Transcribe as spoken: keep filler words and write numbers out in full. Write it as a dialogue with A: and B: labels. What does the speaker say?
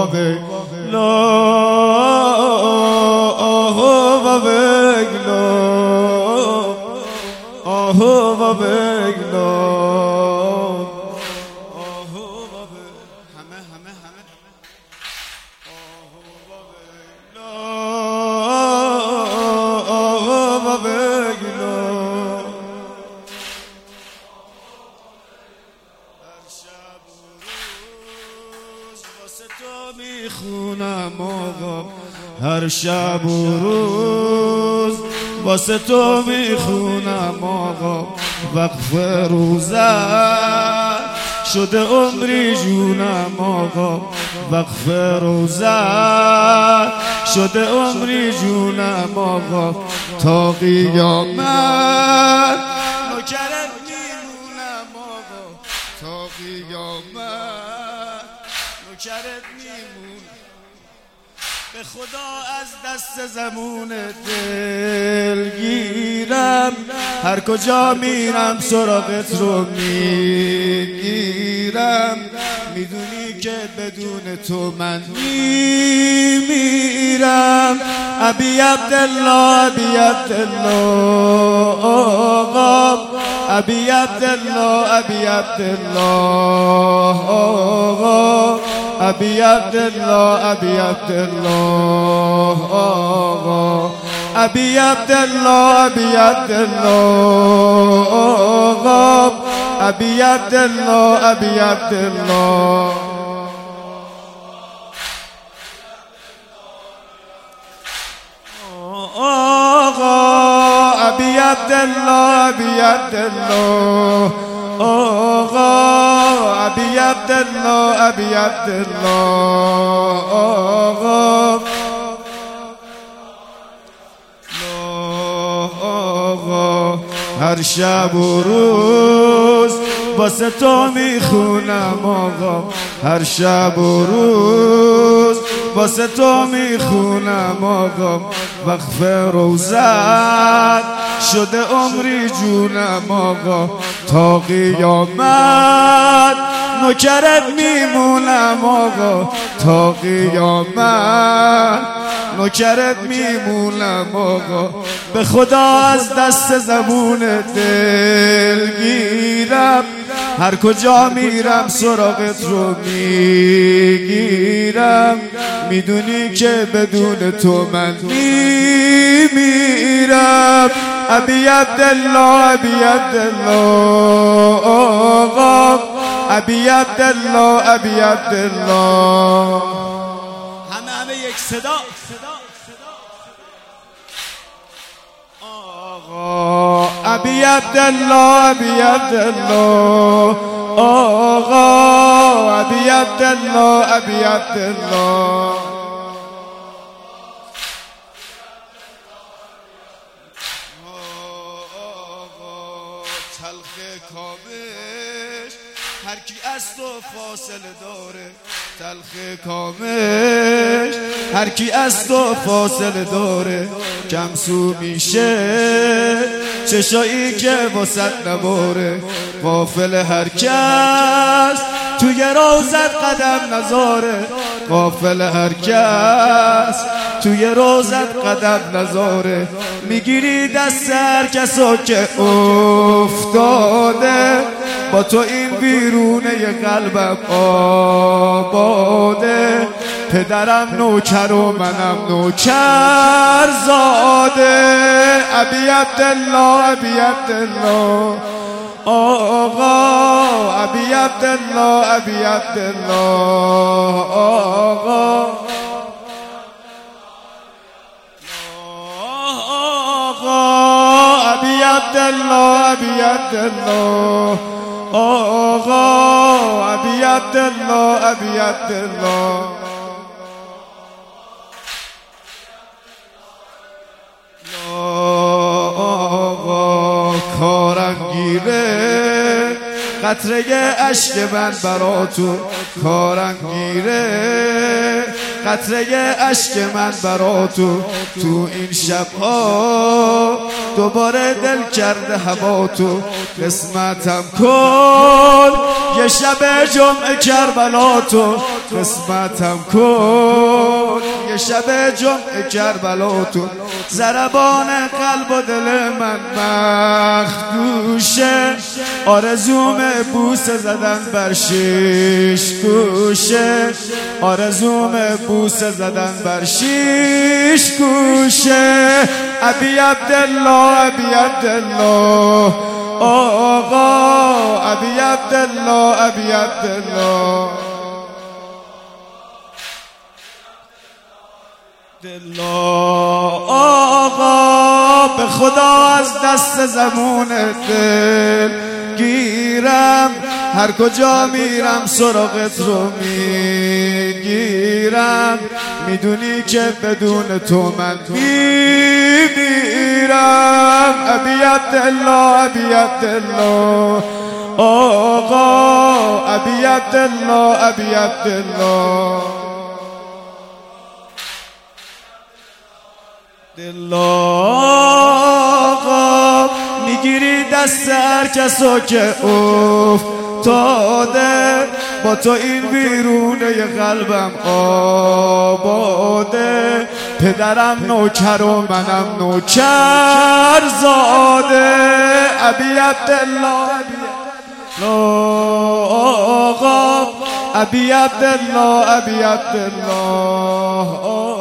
A: لا آه و بگلا آه و بگلا همه همه همه آه و بگلا میخونم آقا هر شب و روز واسه تو میخونم آقا وقف روزت شده عمری جونم آقا وقف روزت شده عمری جونم آقا تا قیامت نوکرت میمونم آقا تا قیامت نوکرت میمونم به خدا از دست زمون دل گیرم هر کجا میرم سراغت رو میگیرم میدونی که بدون تو من میمیرم ابی عبدالله ابی عبدالله آقا ابی عبدالله ابی عبدالله آقا ابی عبدالله ابی عبدالله آقا ابی عبدالله ابی عبدالله آقا ابی عبدالله ابی عبدالله آقا ابی عبدالله ابی عبدالله آقا ابی عبدالله ابی عبدالله آقا آقا هر شب و روز واسه تو میخونم آقا هر شب و روز واسه تو میخونم آقا وقف روزت شده عمری جونم آقا تا قیامت نوکرت میمونم آقا تا قیامت نوکرت میمونم آقا به خدا از دست زبون دل گیرم هر کجا میرم سراغت رو میگیرم میدونی که بدون تو من میمیرم ابی عبدالله ابی عبدالله آقا ابی عبدالله ابی عبدالله همه همه یک صدا آقا ابی عبدالله ابی عبدالله آقا ابی عبدالله ابی عبدالله تلخ کامش هر کی از تو فاصله داره تلخ کامش هر کی از تو فاصله داره کم سو میشه چشایی که واسط نباره غافل هر کس توی روزت قدم نذاره غافل هر کس توی روزت قدم نذاره میگیری دست هر کسا که افتاده با تو این بیرونه قلبم آباده پدرم نوکر و منم نوکر زاده ابی عبدالله ابی عبدالله آقا ابی عبدالله ابی عبدالله آقا آقا ابی عبدالله ابی عبدالله آقا ابی عبدالله ابی عبدالله آقا کارم گیره قطره اشک من برا تو کارم گیره قطره اشک من برا تو تو این شبها دوباره دل کرده هوا تو قسمتم کن یه شب جمعه کربلا تو قسمتم کن. یه شب جمعه کربلا تو ضربان قلب و دل من مخدوشه. آرزوم بوسه زدن بر شیش گوشه، آرزوم بوسه زدن بر شیش گوشه. ابی عبدالله ابی عبدالله آقا، ابی عبدالله ابی عبدالله دلا. آقا به خدا از دست زمون دل گیرم، هر کجا میرم سراغت رو میگیرم. میدونی که بدون تو من میمیرم. ابی عبدالله ابی عبدالله آقا، ابی عبدالله ابی عبدالله دلا. میگیری دست هر کسو که افتاده، با تو این بیرونه ی قلبم آباده. پدرم نوکر و منم نوکر زاده. ابی عبدالله آقا، ابی عبدالله ابی عبدالله